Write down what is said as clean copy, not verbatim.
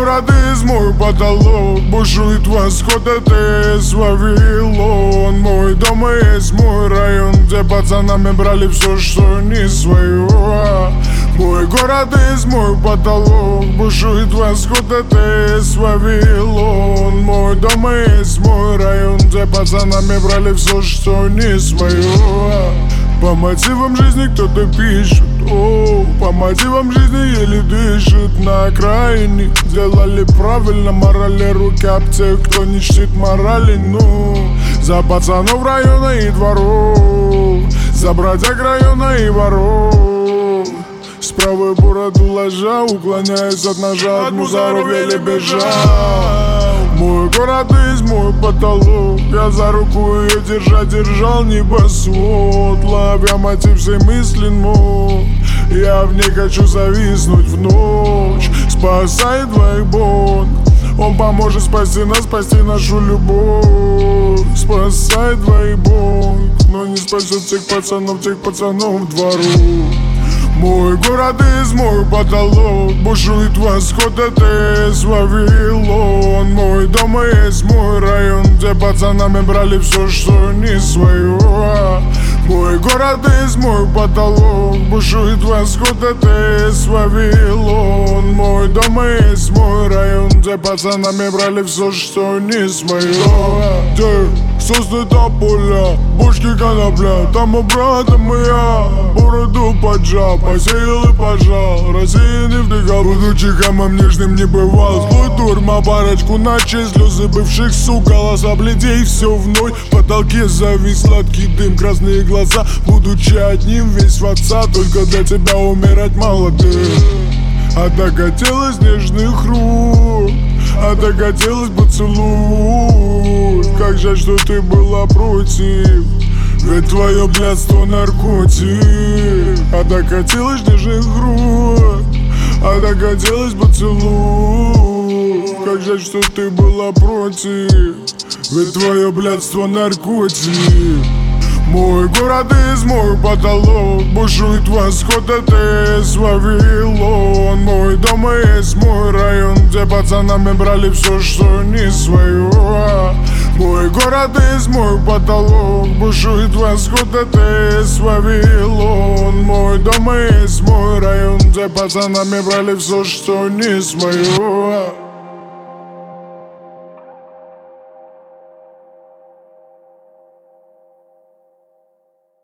город из мой потолок, бушует восход, это есть Вавилон. Мой дом и есть мой район, где пацанами брали все, что не свое. Мой город из мой потолок, бушует восход, это есть Вавилон. Мой дом и есть мой район, где пацанами брали все, что не свое. По мотивам жизни кто-то пишет, по мотивам жизни еле дышит. На окраине делали правильно, морали руки об тех, кто не чтит морали. За пацанов района и дворов, за бродяг района и воров. С правой бороду ложа, уклоняясь от ножа, от мусоров еле бежал. Мой город из мой потолок, я за руку ее держал небосвод. Ловя мотив всей мысли, я в ней хочу зависнуть в ночь. Спасай двоих Бог, он поможет спасти нас, спасти нашу любовь. Спасай двоих Бог, но не спасет тех пацанов в двору. Мой город из мой потолок, бушует восход, это есть Вавилон. Мой дом и есть мой район, где пацанами брали все, что не свое. Мой город из мой потолок, бушует восход, это есть Вавилон. Мой дом и есть мой район, где пацанами брали все, что не свое. Где сосны до поля, бочки конопля, там у брата моя бороду поджал, посеял и пожал, рассеянный вдыхал. Будучи хамом нежным не бывал, злой турма парочку ночей, слезы бывших сук, голоса бледей, все вновь. В потолке завис сладкий дым, красные глаза, будучи одним весь в отца, только для тебя умирать молодым. А так хотелось нежных рук, а так хотелось поцелуй. Как жаль, что ты была против, ведь твое блядство наркотик. А так хотелось нежных рук, а так хотелось поцелуй. Как жаль, что ты была против, ведь твое блядство наркотик. Мой город из мой потолок, бушует восход, это есть Вавилон. Мой дом и есть мой район, где пацанами брали все, что не свое. Мой город из мой потолок, бушует восход, это есть Вавилон. Мой дом и есть мой район, где пацанами брали все, что не свое.